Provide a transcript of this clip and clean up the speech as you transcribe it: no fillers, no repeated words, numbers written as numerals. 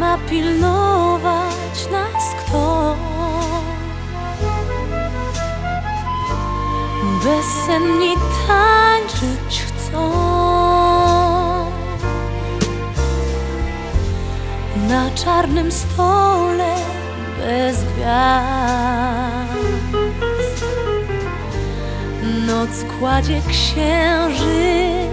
ma pilnować nas kto? Bezsenni tańczyć chcą na czarnym stole bez gwiazd. Noc kładzie księżyc